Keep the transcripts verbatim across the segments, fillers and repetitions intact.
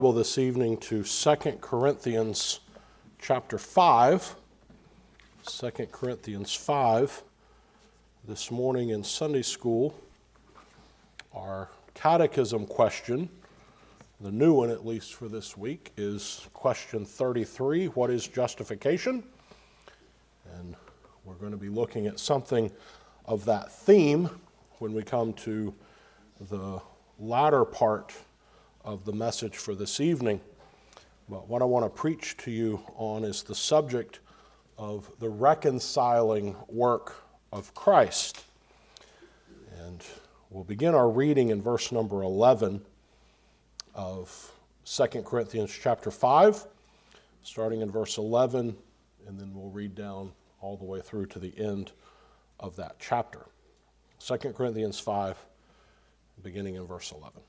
Well, this evening to Second Corinthians chapter five. Second Corinthians five. This morning in Sunday school, our catechism question, the new one at least for this week, is question thirty-three, what is justification? And we're going to be looking at something of that theme when we come to the latter part of the message for this evening. But what I want to preach to you on is the subject of the reconciling work of Christ. And we'll begin our reading in verse number eleven of Second Corinthians chapter five, starting in verse eleven, and then we'll read down all the way through to the end of that chapter. Second Corinthians five, beginning in verse eleven.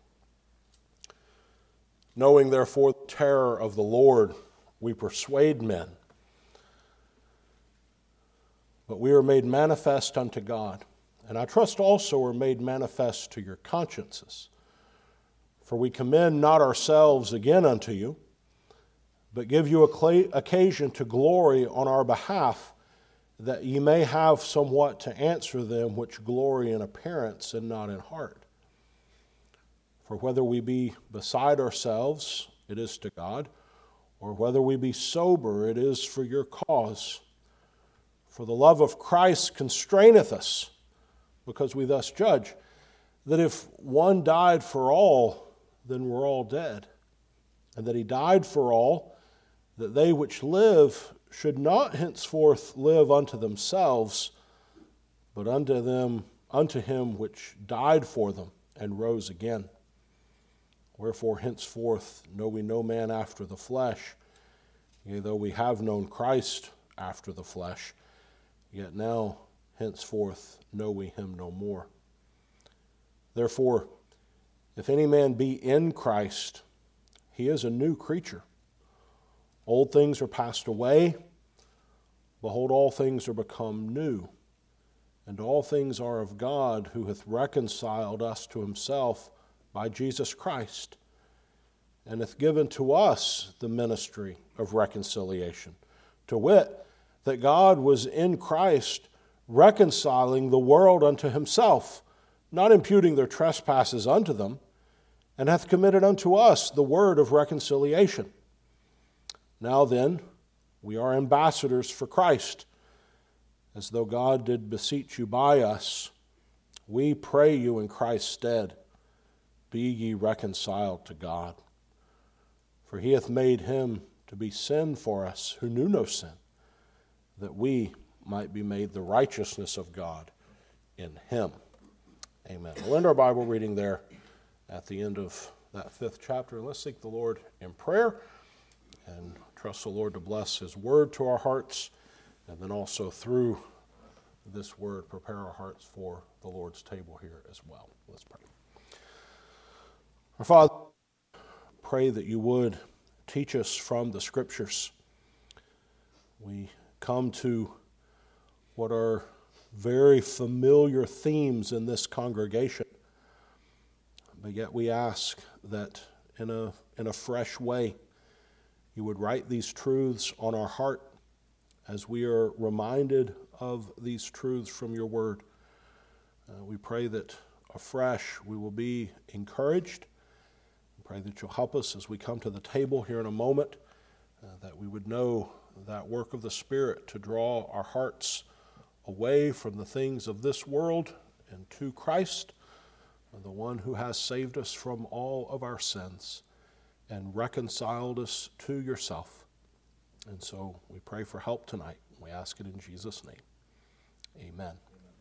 Knowing therefore the terror of the Lord, we persuade men. But we are made manifest unto God, and I trust also are made manifest to your consciences. For we commend not ourselves again unto you, but give you occasion to glory on our behalf, that ye may have somewhat to answer them which glory in appearance and not in heart. For whether we be beside ourselves, it is to God, or whether we be sober, it is for your cause. For the love of Christ constraineth us, because we thus judge, that if one died for all, then we're all dead. And that he died for all, that they which live should not henceforth live unto themselves, but unto them, unto him which died for them and rose again. Wherefore henceforth know we no man after the flesh, yea, though we have known Christ after the flesh, yet now henceforth know we him no more. Therefore, if any man be in Christ, he is a new creature. Old things are passed away, behold, all things are become new. And all things are of God, who hath reconciled us to himself by Jesus Christ, and hath given to us the ministry of reconciliation, to wit, that God was in Christ reconciling the world unto himself, not imputing their trespasses unto them, and hath committed unto us the word of reconciliation. Now then, we are ambassadors for Christ, as though God did beseech you by us. We pray you in Christ's stead, be ye reconciled to God. For he hath made him to be sin for us who knew no sin, that we might be made the righteousness of God in him. Amen. We'll end our Bible reading there at the end of that fifth chapter. Let's seek the Lord in prayer and trust the Lord to bless his word to our hearts, and then also through this word prepare our hearts for the Lord's table here as well. Let's pray. Our Father, pray that you would teach us from the Scriptures. We come to what are very familiar themes in this congregation, but yet we ask that in a, in a fresh way you would write these truths on our heart as we are reminded of these truths from your word. Uh, we pray that afresh we will be encouraged. Pray that you'll help us as we come to the table here in a moment, uh, that we would know that work of the Spirit to draw our hearts away from the things of this world and to Christ, the one who has saved us from all of our sins and reconciled us to yourself. And so we pray for help tonight. We ask it in Jesus' name. Amen.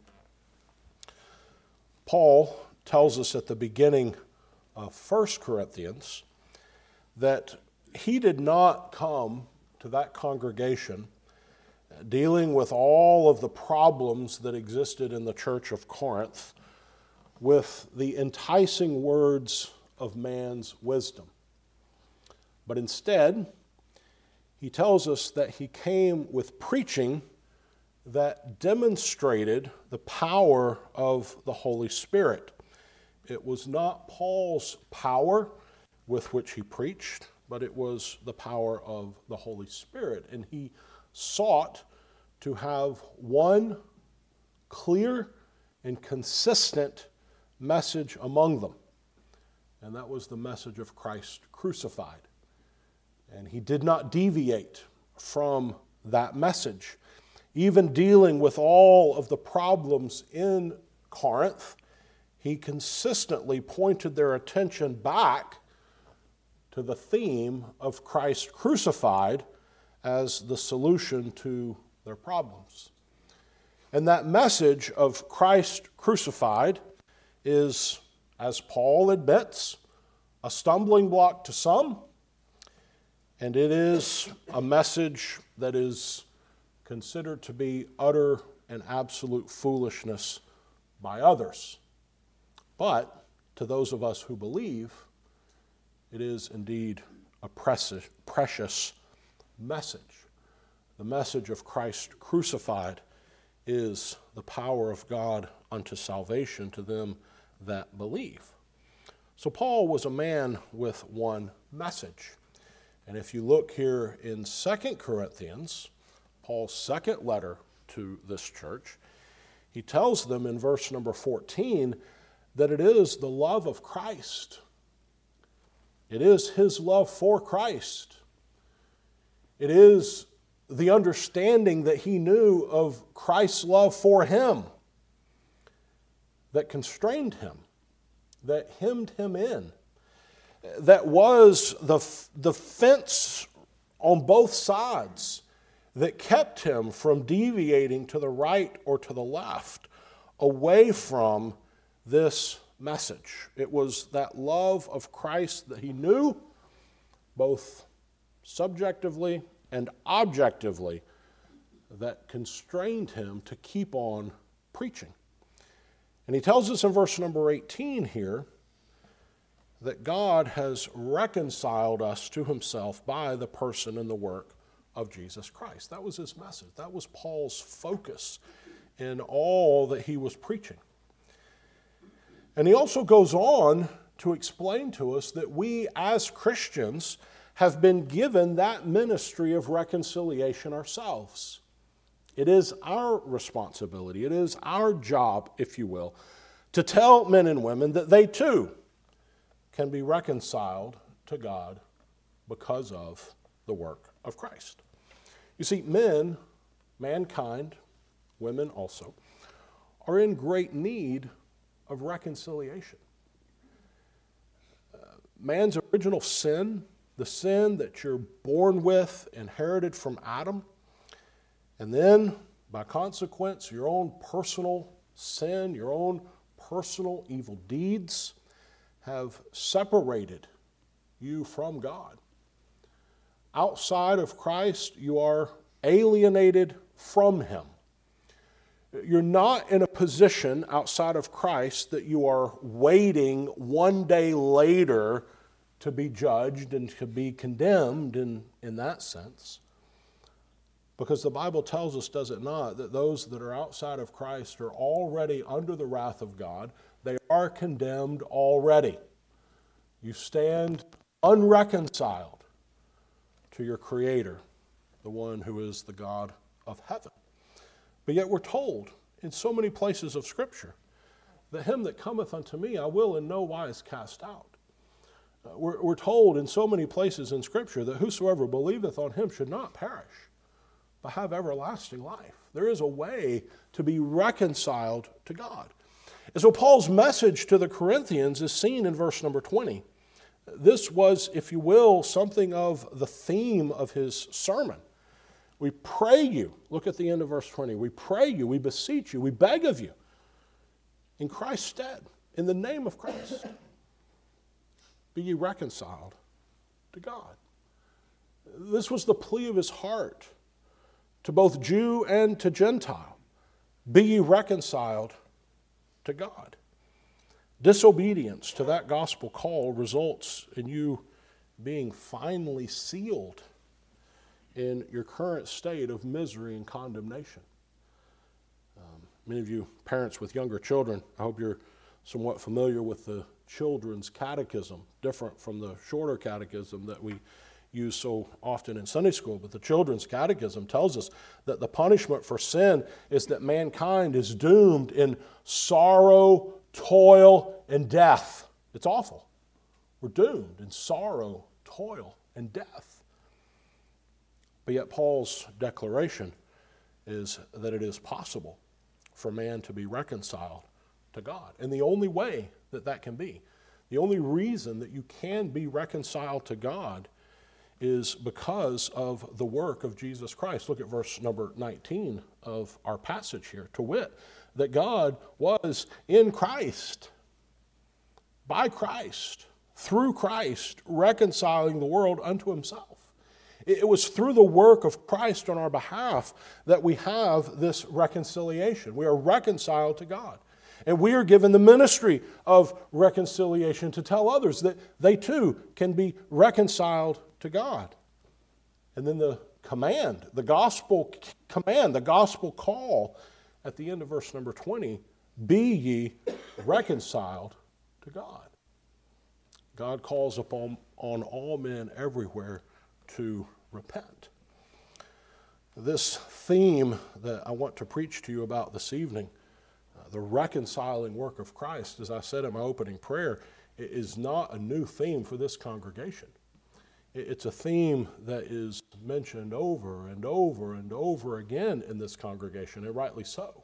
Paul tells us at the beginning of First Corinthians that he did not come to that congregation dealing with all of the problems that existed in the church of Corinth with the enticing words of man's wisdom. But instead, he tells us that he came with preaching that demonstrated the power of the Holy Spirit. It was not Paul's power with which he preached, but it was the power of the Holy Spirit. And he sought to have one clear and consistent message among them. And that was the message of Christ crucified. And he did not deviate from that message. Even dealing with all of the problems in Corinth, he consistently pointed their attention back to the theme of Christ crucified as the solution to their problems. And that message of Christ crucified is, as Paul admits, a stumbling block to some, and it is a message that is considered to be utter and absolute foolishness by others. But to those of us who believe, it is indeed a precious, precious message. The message of Christ crucified is the power of God unto salvation to them that believe. So Paul was a man with one message. And if you look here in Second Corinthians, Paul's second letter to this church, he tells them in verse number fourteen that it is the love of Christ. It is his love for Christ. It is the understanding that he knew of Christ's love for him that constrained him, that hemmed him in, that was the, the fence on both sides that kept him from deviating to the right or to the left, away from this message. It was that love of Christ that he knew, both subjectively and objectively, that constrained him to keep on preaching. And he tells us in verse number eighteen here that God has reconciled us to himself by the person and the work of Jesus Christ. That was his message. That was Paul's focus in all that he was preaching. And he also goes on to explain to us that we as Christians have been given that ministry of reconciliation ourselves. It is our responsibility, it is our job, if you will, to tell men and women that they too can be reconciled to God because of the work of Christ. You see, men, mankind, women also, are in great need of reconciliation. Uh, man's original sin, the sin that you're born with, inherited from Adam, and then, by consequence, your own personal sin, your own personal evil deeds have separated you from God. Outside of Christ, you are alienated from him. You're not in a position outside of Christ that you are waiting one day later to be judged and to be condemned in, in that sense. Because the Bible tells us, does it not, that those that are outside of Christ are already under the wrath of God. They are condemned already. You stand unreconciled to your Creator, the one who is the God of heaven. But yet we're told in so many places of Scripture that him that cometh unto me I will in no wise cast out. Uh, we're, we're told in so many places in Scripture that whosoever believeth on him should not perish, but have everlasting life. There is a way to be reconciled to God. And so Paul's message to the Corinthians is seen in verse number twenty. This was, if you will, something of the theme of his sermon. We pray you, look at the end of verse twenty, we pray you, we beseech you, we beg of you, in Christ's stead, in the name of Christ, be ye reconciled to God. This was the plea of his heart to both Jew and to Gentile. Be ye reconciled to God. Disobedience to that gospel call results in you being finally sealed in your current state of misery and condemnation. Um, many of you parents with younger children, I hope you're somewhat familiar with the children's catechism, different from the shorter catechism that we use so often in Sunday school. But the children's catechism tells us that the punishment for sin is that mankind is doomed in sorrow, toil, and death. It's awful. We're doomed in sorrow, toil, and death. But yet Paul's declaration is that it is possible for man to be reconciled to God. And the only way that that can be, the only reason that you can be reconciled to God is because of the work of Jesus Christ. Look at verse number nineteen of our passage here. To wit, that God was in Christ, by Christ, through Christ, reconciling the world unto himself. It was through the work of Christ on our behalf that we have this reconciliation. We are reconciled to God. And we are given the ministry of reconciliation to tell others that they too can be reconciled to God. And then the command, the gospel command, the gospel call at the end of verse number twenty, be ye reconciled to God. God calls upon on all men everywhere to repent. This theme that I want to preach to you about this evening, uh, the reconciling work of Christ, as I said in my opening prayer, it is not a new theme for this congregation. It's a theme that is mentioned over and over and over again in this congregation, and rightly so.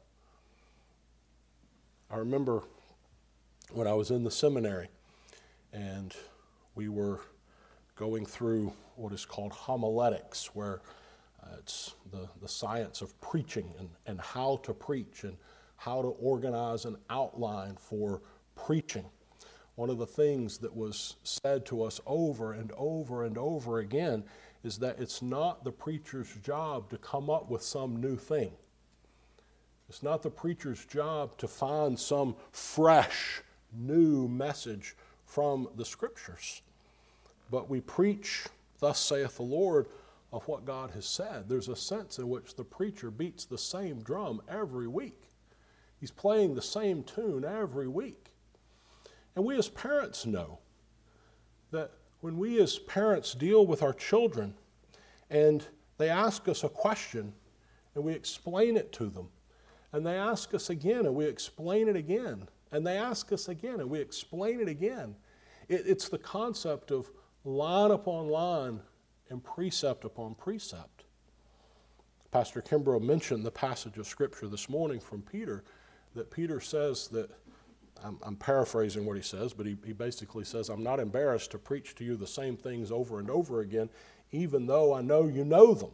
I remember when I was in the seminary and we were going through what is called homiletics, where uh, it's the, the science of preaching and, and how to preach and how to organize an outline for preaching. One of the things that was said to us over and over and over again is that it's not the preacher's job to come up with some new thing. It's not the preacher's job to find some fresh, new message from the Scriptures. But we preach, thus saith the Lord, of what God has said. There's a sense in which the preacher beats the same drum every week. He's playing the same tune every week. And we as parents know that when we as parents deal with our children and they ask us a question and we explain it to them, and they ask us again and we explain it again, and they ask us again and we explain it again, it, it's the concept of line upon line and precept upon precept. Pastor Kimbrough mentioned the passage of Scripture this morning from Peter, that Peter says that, I'm, I'm paraphrasing what he says, but he, he basically says, I'm not embarrassed to preach to you the same things over and over again, even though I know you know them.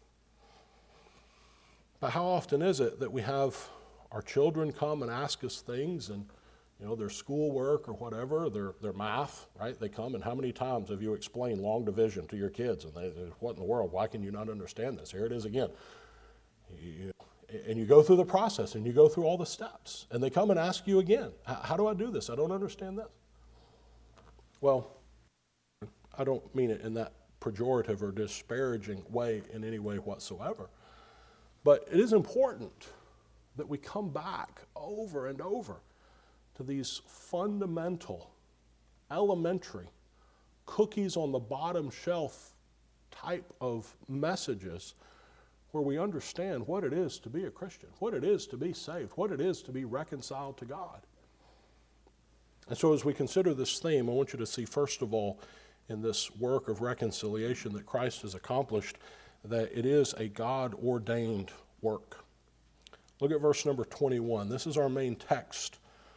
But how often is it that we have our children come and ask us things, and you know, their schoolwork or whatever, their their math, right? They come, and how many times have you explained long division to your kids? And they, what in the world? Why can you not understand this? Here it is again. You, and you go through the process, and you go through all the steps, and they come and ask you again, how do I do this? I don't understand this. Well, I don't mean it in that pejorative or disparaging way in any way whatsoever. But it is important that we come back over and over to these fundamental, elementary, cookies on the bottom shelf type of messages where we understand what it is to be a Christian, what it is to be saved, what it is to be reconciled to God. And so as we consider this theme, I want you to see, first of all, in this work of reconciliation that Christ has accomplished, that it is a God-ordained work. Look at verse number twenty-one. This is our main text.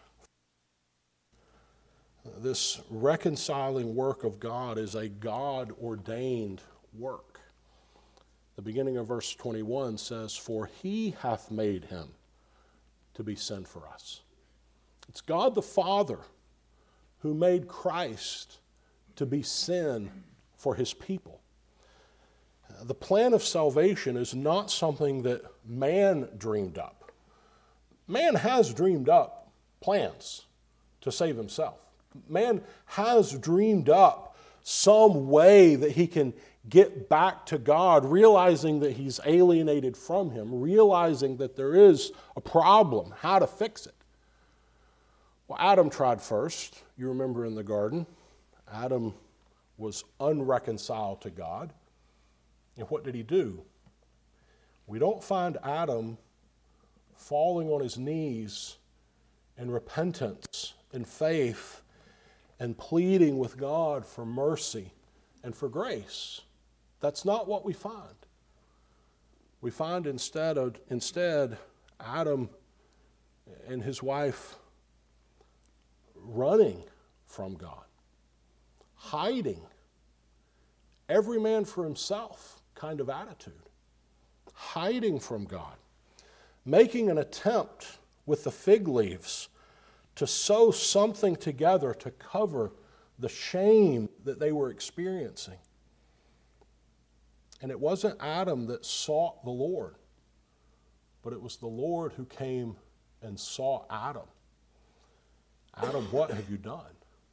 This reconciling work of God is a God-ordained work. The beginning of verse twenty-one says, for he hath made him to be sin for us. It's God the Father who made Christ to be sin for his people. The plan of salvation is not something that man dreamed up. Man has dreamed up plans to save himself. Man has dreamed up some way that he can get back to God, realizing that he's alienated from him, realizing that there is a problem, how to fix it. Well, Adam tried first. You remember in the garden, Adam was unreconciled to God. And what did he do? We don't find Adam falling on his knees in repentance and faith and pleading with God for mercy and for grace. That's not what we find. We find instead of instead Adam and his wife running from God, hiding, every man for himself kind of attitude, hiding from God, making an attempt with the fig leaves to sew something together to cover the shame that they were experiencing. And it wasn't Adam that sought the Lord, but it was the Lord who came and sought Adam. Adam, what have you done?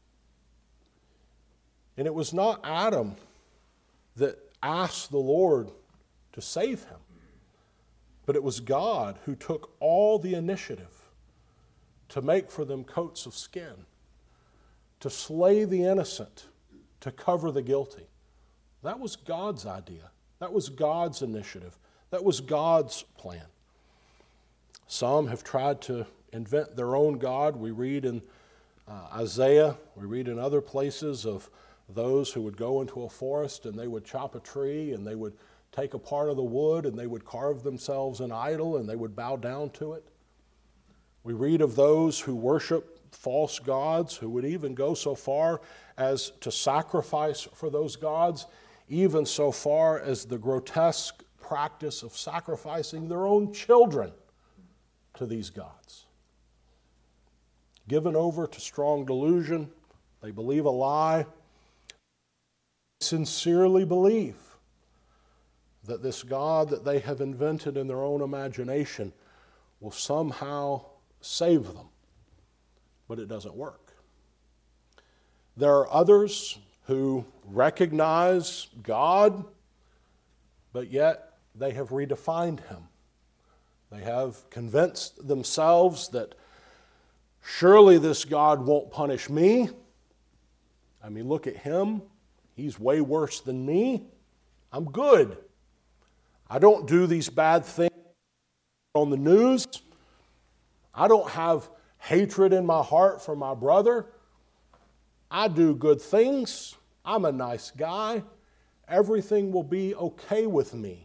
And it was not Adam that asked the Lord to save him, but it was God who took all the initiative to make for them coats of skin, to slay the innocent, to cover the guilty. That was God's idea. That was God's initiative. That was God's plan. Some have tried to invent their own God. We read in uh, Isaiah, we read in other places of those who would go into a forest and they would chop a tree and they would take a part of the wood and they would carve themselves an idol and they would bow down to it. We read of those who worship false gods, who would even go so far as to sacrifice for those gods, even so far as the grotesque practice of sacrificing their own children to these gods. Given over to strong delusion, they believe a lie, sincerely believe that this God that they have invented in their own imagination will somehow save them. But it doesn't work. There are others who recognize God, but yet they have redefined him. They have convinced themselves that surely this God won't punish me. I mean, look at him. He's way worse than me. I'm good. I don't do these bad things on the news. I don't have hatred in my heart for my brother. I do good things. I'm a nice guy. Everything will be okay with me.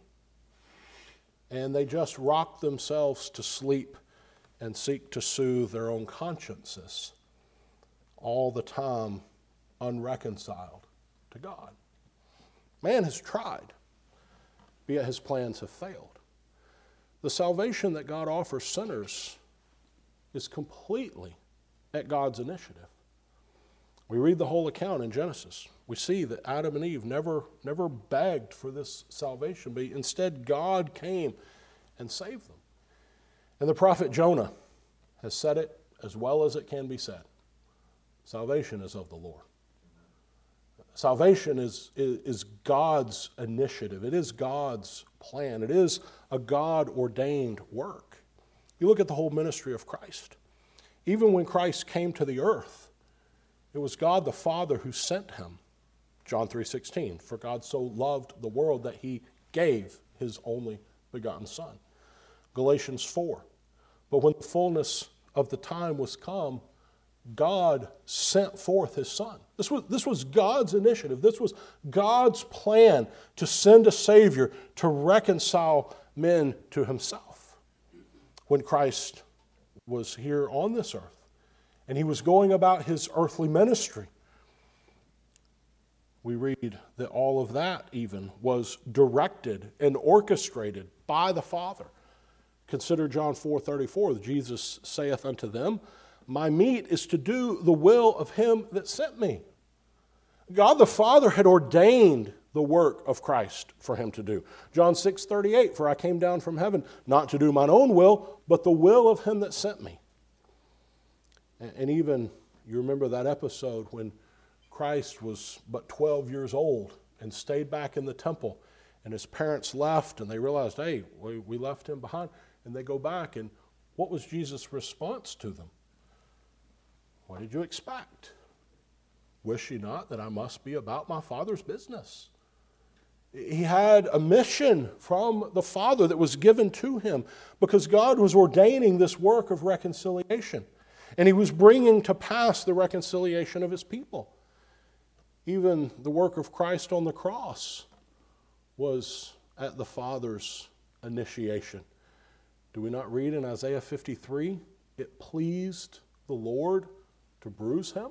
And they just rock themselves to sleep and seek to soothe their own consciences, all the time unreconciled to God. Man has tried, but yet his plans have failed. The salvation that God offers sinners is completely at God's initiative. We read the whole account in Genesis. We see that Adam and Eve never, never begged for this salvation, but instead God came and saved them. And the prophet Jonah has said it as well as it can be said. Salvation is of the Lord. Salvation is, is, is God's initiative. It is God's plan. It is a God-ordained work. You look at the whole ministry of Christ. Even when Christ came to the earth, it was God the Father who sent him. John three sixteen, for God so loved the world that he gave his only begotten Son. Galatians four, but when the fullness of the time was come, God sent forth his Son. This was, this was God's initiative. This was God's plan to send a Savior to reconcile men to himself. When Christ was here on this earth, and he was going about his earthly ministry, we read that all of that even was directed and orchestrated by the Father. Consider John four thirty-four. Jesus saith unto them, my meat is to do the will of him that sent me. God the Father had ordained the work of Christ for him to do. John six thirty-eight, for I came down from heaven not to do mine own will, but the will of him that sent me. And even, you remember that episode when Christ was but twelve years old and stayed back in the temple, and his parents left, and they realized, hey, we, we left him behind. And they go back, and what was Jesus' response to them? What did you expect? Wish ye not that I must be about my Father's business. He had a mission from the Father that was given to him because God was ordaining this work of reconciliation. And he was bringing to pass the reconciliation of his people. Even the work of Christ on the cross was at the Father's initiation. Do we not read in Isaiah fifty-three, it pleased the Lord to bruise him?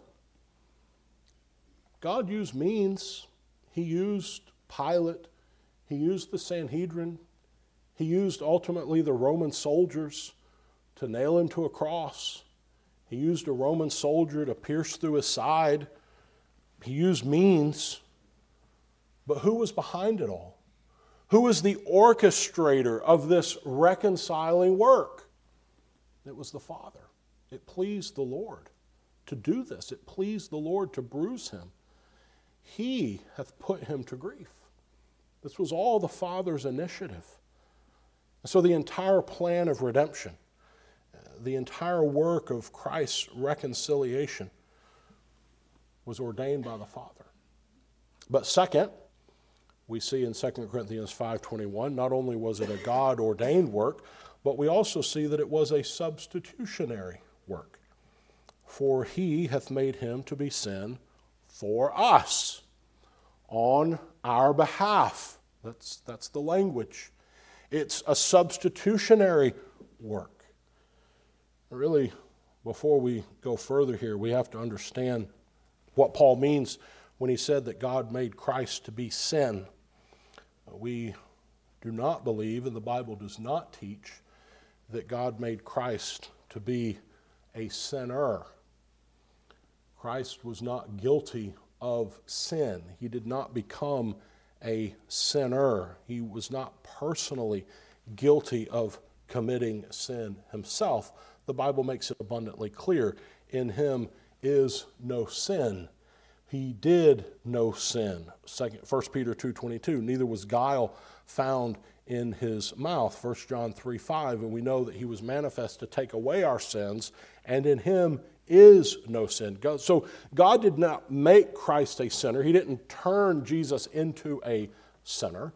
God used means. He used Pilate. He used the Sanhedrin. He used ultimately the Roman soldiers to nail him to a cross. He used a Roman soldier to pierce through his side. He used means. But who was behind it all? Who was the orchestrator of this reconciling work? It was the Father. It pleased the Lord to do this. It pleased the Lord to bruise him. He hath put him to grief. This was all the Father's initiative. So the entire plan of redemption, the entire work of Christ's reconciliation was ordained by the Father. But second, we see in Second Corinthians five twenty-one, not only was it a God-ordained work, but we also see that it was a substitutionary work. For he hath made him to be sin for us, on our behalf. That's, that's the language. It's a substitutionary work. Really, before we go further here, we have to understand what Paul means when he said that God made Christ to be sin. We do not believe, and the Bible does not teach, that God made Christ to be a sinner. Christ was not guilty of sin. He did not become a sinner. He was not personally guilty of committing sin himself. The Bible makes it abundantly clear. In him is no sin. He did no sin. First Peter two twenty-two, neither was guile found in his mouth. First John three five, and we know that he was manifest to take away our sins, and in him is no sin. God, so God did not make Christ a sinner. He didn't turn Jesus into a sinner.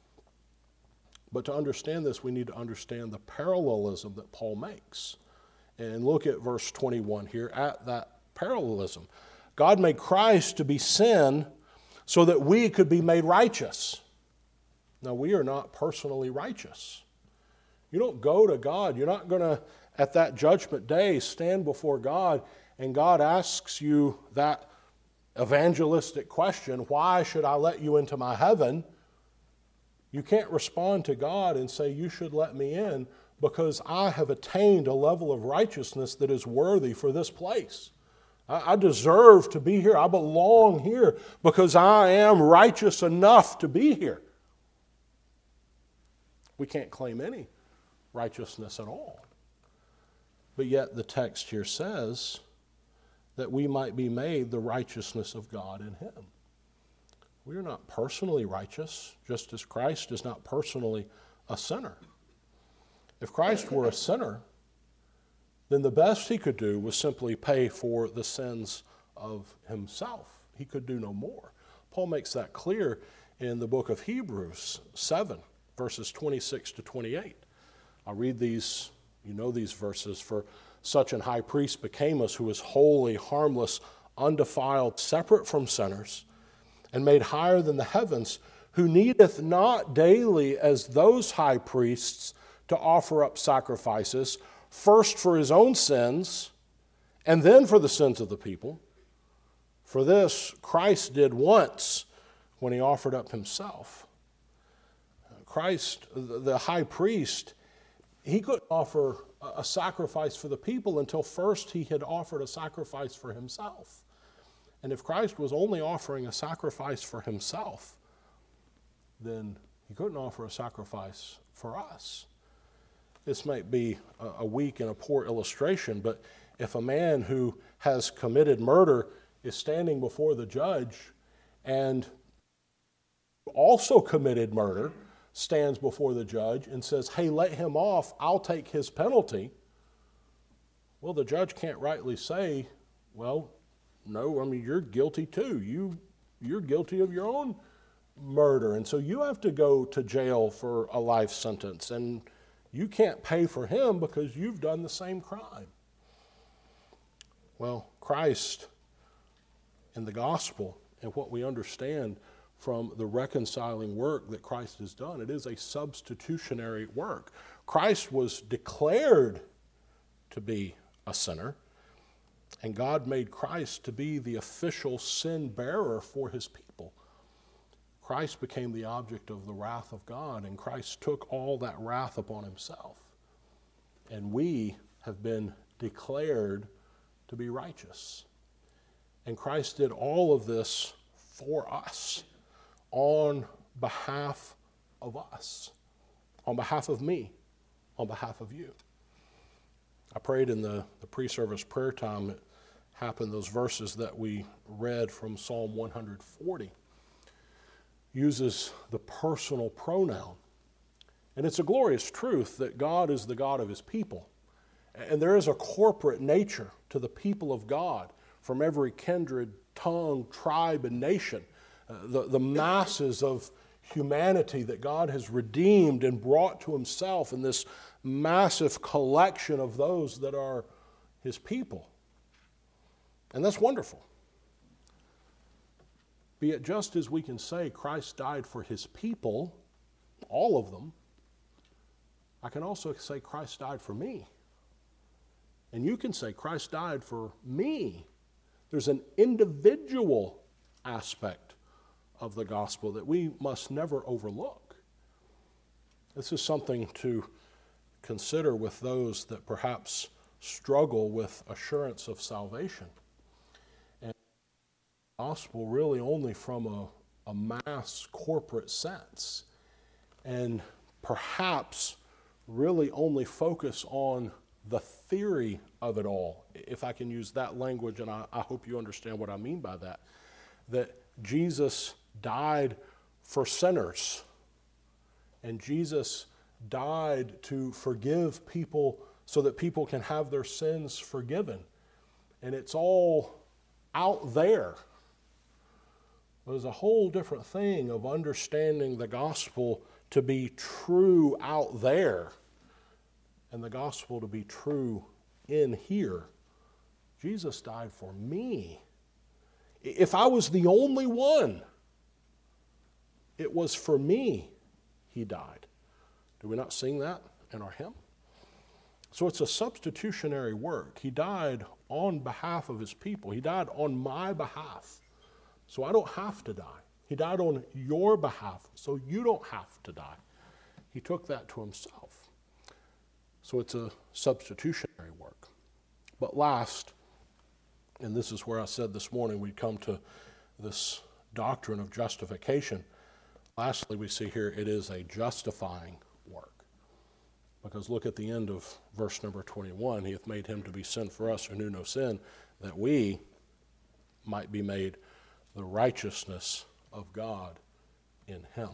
But to understand this, we need to understand the parallelism that Paul makes. And look at verse twenty-one here at that parallelism. God made Christ to be sin so that we could be made righteous. Now, we are not personally righteous. You don't go to God. You're not going to, at that judgment day, stand before God and God asks you that evangelistic question, why should I let you into my heaven? You can't respond to God and say, you should let me in because I have attained a level of righteousness that is worthy for this place. I deserve to be here. I belong here because I am righteous enough to be here. We can't claim any righteousness at all. But yet the text here says that we might be made the righteousness of God in him. We are not personally righteous, just as Christ is not personally a sinner. If Christ were a sinner, then the best he could do was simply pay for the sins of himself. He could do no more. Paul makes that clear in the book of Hebrews seven, verses twenty-six to twenty-eight. I'll read these, you know these verses. For such an high priest became us, who is holy, harmless, undefiled, separate from sinners, and made higher than the heavens, who needeth not daily as those high priests to offer up sacrifices, first for his own sins, and then for the sins of the people. For this Christ did once when he offered up himself. Christ, the high priest, he couldn't offer a sacrifice for the people until first he had offered a sacrifice for himself. And if Christ was only offering a sacrifice for himself, then he couldn't offer a sacrifice for us. This might be a weak and a poor illustration, but if a man who has committed murder is standing before the judge and also committed murder stands before the judge and says, hey, let him off, I'll take his penalty. Well, the judge can't rightly say, Well, no, I mean, you're guilty too. You, you're guilty of your own murder, and so you have to go to jail for a life sentence, and you can't pay for him because you've done the same crime. Well, Christ in the gospel and what we understand from the reconciling work that Christ has done, it is a substitutionary work. Christ was declared to be a sinner, and God made Christ to be the official sin bearer for his people. Christ became the object of the wrath of God, and Christ took all that wrath upon himself. And we have been declared to be righteous. And Christ did all of this for us, on behalf of us, on behalf of me, on behalf of you. I prayed in the, the pre-service prayer time. It happened, those verses that we read from Psalm one forty uses the personal pronoun. And it's a glorious truth that God is the God of his people. And there is a corporate nature to the people of God from every kindred, tongue, tribe, and nation. Uh, the, the masses of humanity that God has redeemed and brought to himself in this massive collection of those that are his people. And that's wonderful. Be it just as we can say Christ died for his people, all of them, I can also say Christ died for me. And you can say Christ died for me. There's an individual aspect of the gospel that we must never overlook. This is something to consider with those that perhaps struggle with assurance of salvation. And the gospel really only from a, a mass corporate sense, and perhaps really only focus on the theory of it all, if I can use that language, and I, I hope you understand what I mean by that, that Jesus died for sinners, and Jesus died to forgive people so that people can have their sins forgiven. And it's all out there. There's a whole different thing of understanding the gospel to be true out there and the gospel to be true in here. Jesus died for me. If I was the only one, it was for me he died. Do we not sing that in our hymn? So it's a substitutionary work. He died on behalf of his people. He died on my behalf. So I don't have to die. He died on your behalf, so you don't have to die. He took that to himself. So it's a substitutionary work. But last, and this is where I said this morning we'd come to this doctrine of justification. Lastly, we see here it is a justifying work. Because look at the end of verse number twenty-one. He hath made him to be sin for us who knew no sin, that we might be made the righteousness of God in him.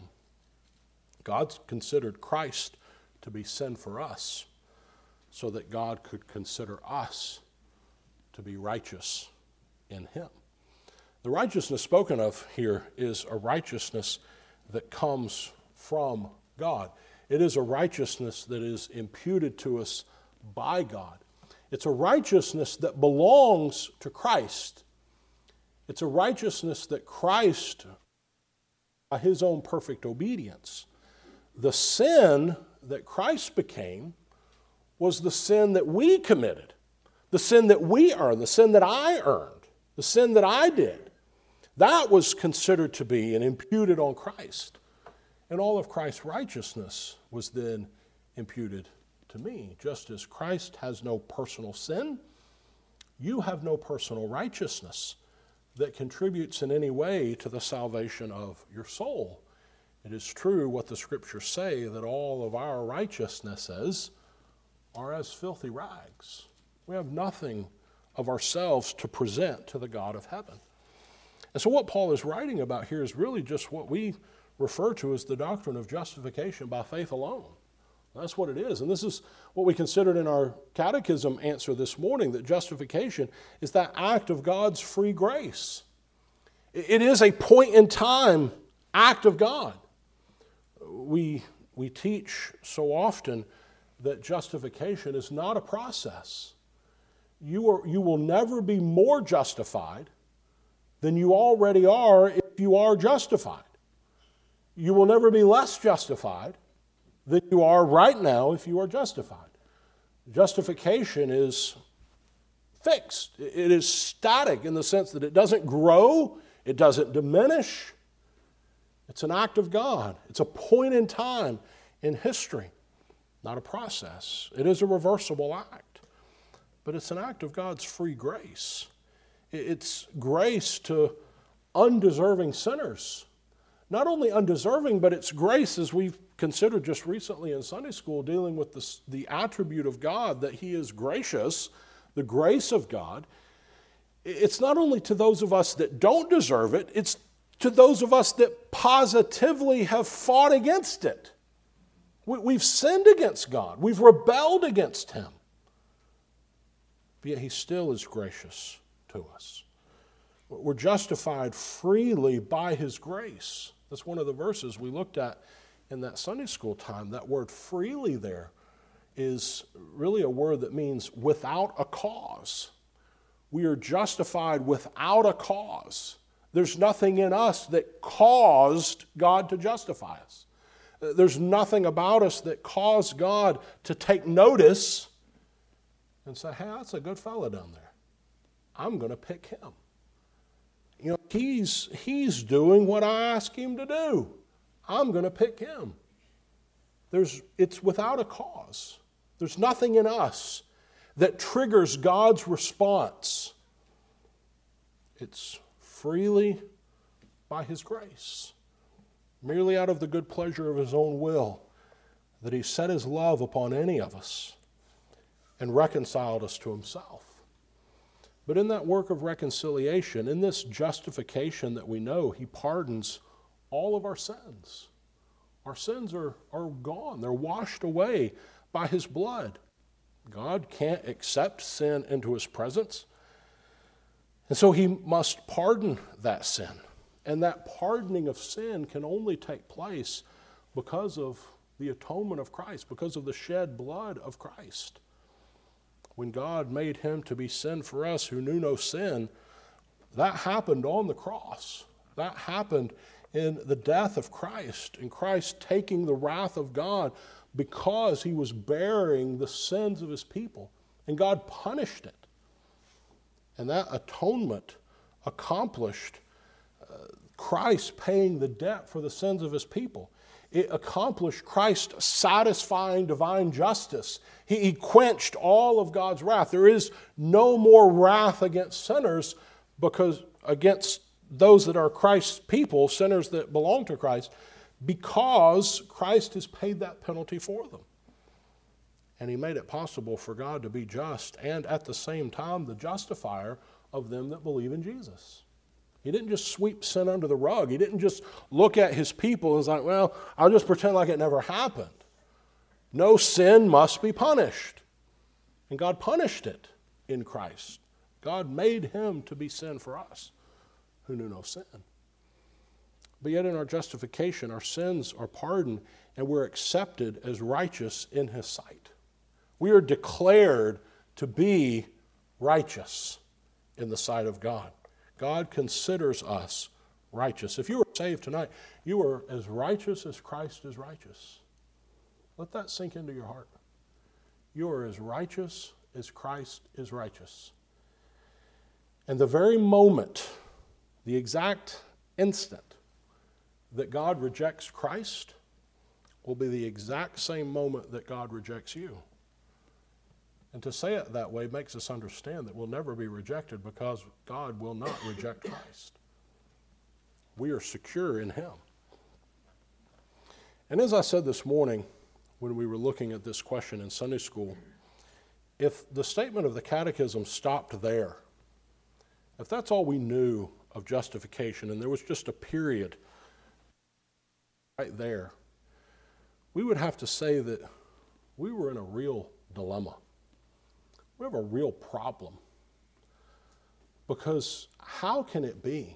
God's considered Christ to be sin for us so that God could consider us to be righteous in him. The righteousness spoken of here is a righteousness that comes from God. It is a righteousness that is imputed to us by God. It's a righteousness that belongs to Christ. It's a righteousness that Christ, by his own perfect obedience, the sin that Christ became was the sin that we committed, the sin that we earned, the sin that I earned, the sin that I did. That was considered to be and imputed on Christ. And all of Christ's righteousness was then imputed to me. Just as Christ has no personal sin, you have no personal righteousness that contributes in any way to the salvation of your soul. It is true what the scriptures say, that all of our righteousnesses are as filthy rags. We have nothing of ourselves to present to the God of heaven. And so what Paul is writing about here is really just what we refer to as the doctrine of justification by faith alone. That's what it is. And this is what we considered in our catechism answer this morning, that justification is that act of God's free grace. It is a point in time act of God. We, we teach so often that justification is not a process. You, are, you will never be more justified than you already are if you are justified. You will never be less justified than you are right now if you are justified. Justification is fixed. It is static in the sense that it doesn't grow, it doesn't diminish. It's an act of God. It's a point in time in history, not a process. It is a reversible act, but it's an act of God's free grace. It's grace to undeserving sinners. Not only undeserving, but it's grace, as we've considered just recently in Sunday school, dealing with the, the attribute of God, that He is gracious, the grace of God. It's not only to those of us that don't deserve it, it's to those of us that positively have fought against it. We, we've sinned against God. We've rebelled against Him. But yet He still is gracious to us. We're justified freely by His grace. That's one of the verses we looked at in that Sunday school time. That word freely there is really a word that means without a cause. We are justified without a cause. There's nothing in us that caused God to justify us. There's nothing about us that caused God to take notice and say, hey, that's a good fellow down there. I'm going to pick him. You know, he's, he's doing what I ask him to do. I'm going to pick him. There's, it's without a cause. There's nothing in us that triggers God's response. It's freely by His grace, merely out of the good pleasure of His own will, that He set His love upon any of us and reconciled us to Himself. But in that work of reconciliation, in this justification that we know, He pardons all of our sins. Our sins are, are gone. They're washed away by His blood. God can't accept sin into His presence. And so He must pardon that sin. And that pardoning of sin can only take place because of the atonement of Christ, because of the shed blood of Christ. When God made Him to be sin for us who knew no sin, that happened on the cross. That happened in the death of Christ, in Christ taking the wrath of God because He was bearing the sins of His people. And God punished it. And that atonement accomplished uh, Christ paying the debt for the sins of His people. It accomplished Christ satisfying divine justice. He, he quenched all of God's wrath. There is no more wrath against sinners, because against those that are Christ's people, sinners that belong to Christ, because Christ has paid that penalty for them. And He made it possible for God to be just and at the same time the justifier of them that believe in Jesus. He didn't just sweep sin under the rug. He didn't just look at His people and was like, well, I'll just pretend like it never happened. No, sin must be punished. And God punished it in Christ. God made Him to be sin for us who knew no sin. But yet in our justification, our sins are pardoned and we're accepted as righteous in His sight. We are declared to be righteous in the sight of God. God considers us righteous. If you are saved tonight, you are as righteous as Christ is righteous. Let that sink into your heart. You are as righteous as Christ is righteous. And the very moment, the exact instant that God rejects Christ will be the exact same moment that God rejects you. And to say it that way makes us understand that we'll never be rejected, because God will not reject Christ. We are secure in Him. And as I said this morning when we were looking at this question in Sunday school, if the statement of the Catechism stopped there, if that's all we knew of justification and there was just a period right there, we would have to say that we were in a real dilemma. We have a real problem. Because how can it be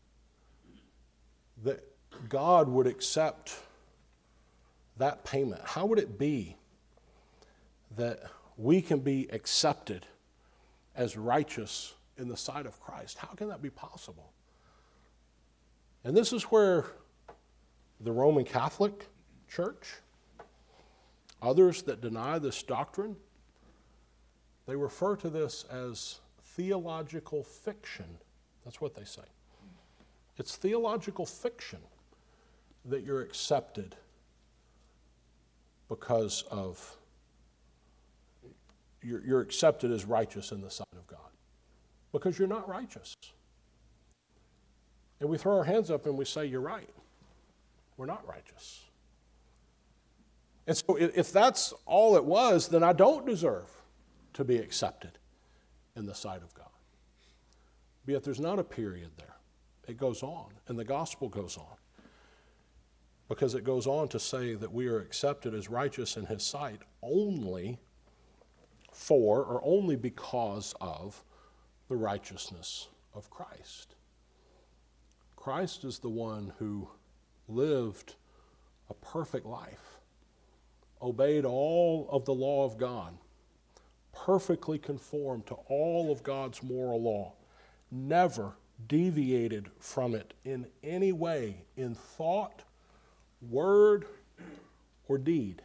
that God would accept that payment? How would it be that we can be accepted as righteous in the sight of Christ? How can that be possible? And this is where the Roman Catholic Church, others that deny this doctrine, they refer to this as theological fiction. That's what they say. It's theological fiction that you're accepted because of, you're, you're accepted as righteous in the sight of God. Because you're not righteous. And we throw our hands up and we say, you're right. We're not righteous. And so if that's all it was, then I don't deserve to be accepted in the sight of God. But yet there's not a period there. It goes on, and the gospel goes on. Because it goes on to say that we are accepted as righteous in his sight only for, or only because of, the righteousness of Christ. Christ is the one who lived a perfect life, obeyed all of the law of God, perfectly conformed to all of God's moral law, never deviated from it in any way, in thought, word, or deed.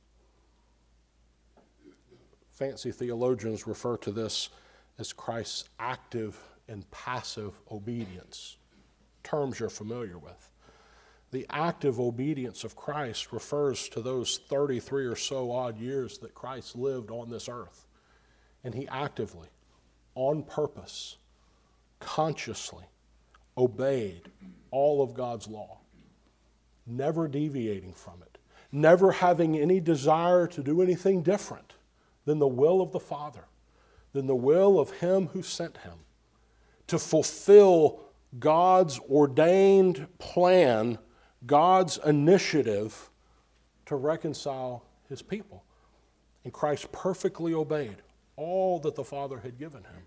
Fancy theologians refer to this as Christ's active and passive obedience, terms you're familiar with. The active obedience of Christ refers to those thirty-three or so odd years that Christ lived on this earth. And he actively, on purpose, consciously obeyed all of God's law, never deviating from it, never having any desire to do anything different than the will of the Father, than the will of him who sent him, to fulfill God's ordained plan, God's initiative to reconcile his people. And Christ perfectly obeyed all that the Father had given him.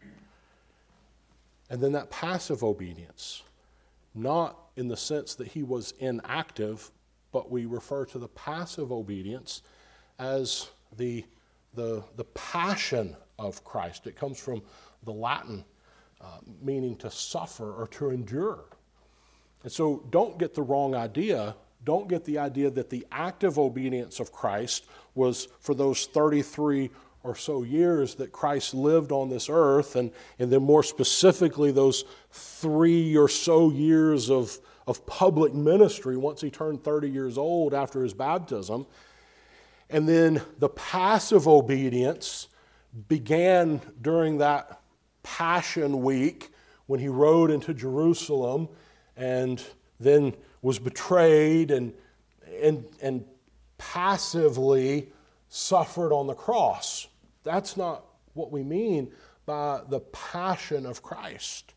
And then that passive obedience, not in the sense that he was inactive, but we refer to the passive obedience as the, the, the passion of Christ. It comes from the Latin uh, meaning to suffer or to endure. And so don't get the wrong idea. Don't get the idea that the active obedience of Christ was for those thirty-three or so years that Christ lived on this earth, and, and then more specifically those three or so years of, of public ministry once he turned thirty years old after his baptism. And then the passive obedience began during that Passion Week when he rode into Jerusalem and then was betrayed and, and, and passively suffered on the cross. That's not what we mean by the passion of Christ.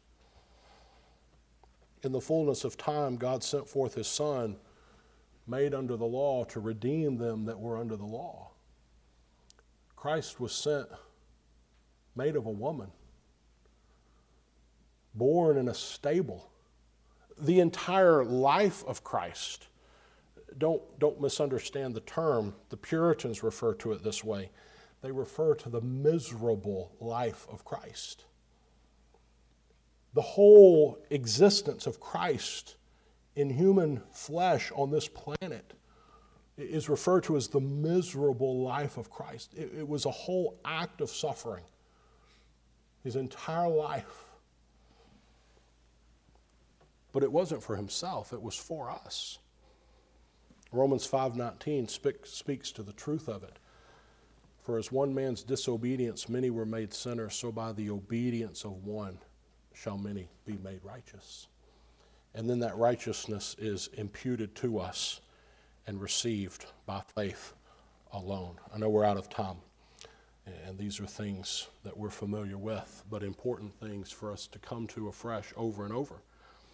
In the fullness of time, God sent forth his Son, made under the law, to redeem them that were under the law. Christ was sent, made of a woman, born in a stable. The entire life of Christ, don't, don't misunderstand the term. The Puritans refer to it this way. They refer to the miserable life of Christ. The whole existence of Christ in human flesh on this planet is referred to as the miserable life of Christ. It, it was a whole act of suffering. His entire life. But it wasn't for himself, it was for us. Romans five nineteen speak, speaks to the truth of it. For as one man's disobedience many were made sinners, so by the obedience of one shall many be made righteous. And then that righteousness is imputed to us and received by faith alone. I know we're out of time, and these are things that we're familiar with, but important things for us to come to afresh over and over.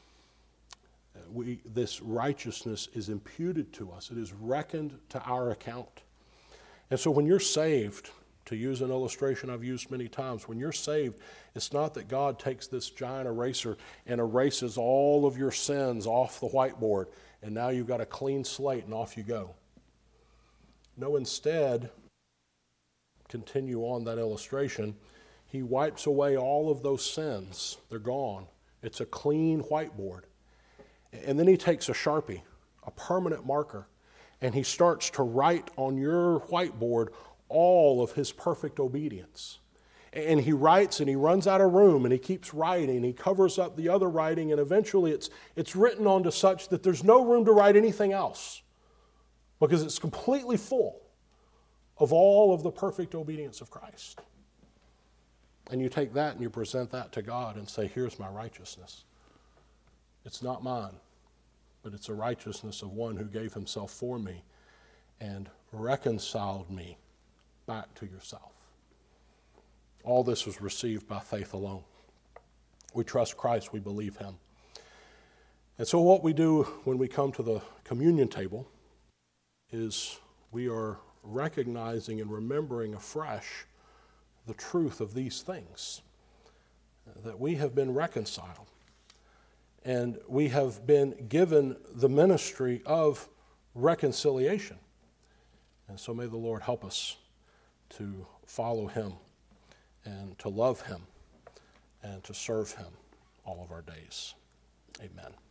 We, this righteousness is imputed to us. It is reckoned to our account. And so when you're saved, to use an illustration I've used many times, when you're saved, it's not that God takes this giant eraser and erases all of your sins off the whiteboard, and now you've got a clean slate and off you go. No, instead, continue on that illustration, he wipes away all of those sins. They're gone. It's a clean whiteboard. And then he takes a Sharpie, a permanent marker, and he starts to write on your whiteboard all of his perfect obedience. And he writes and he runs out of room and he keeps writing. He covers up the other writing, and eventually it's, it's written onto such that there's no room to write anything else because it's completely full of all of the perfect obedience of Christ. And you take that and you present that to God and say, here's my righteousness. It's not mine, but it's a righteousness of one who gave himself for me and reconciled me back to yourself. All this was received by faith alone. We trust Christ, we believe him. And so what we do when we come to the communion table is we are recognizing and remembering afresh the truth of these things, that we have been reconciled and we have been given the ministry of reconciliation. And so may the Lord help us to follow him and to love him and to serve him all of our days. Amen.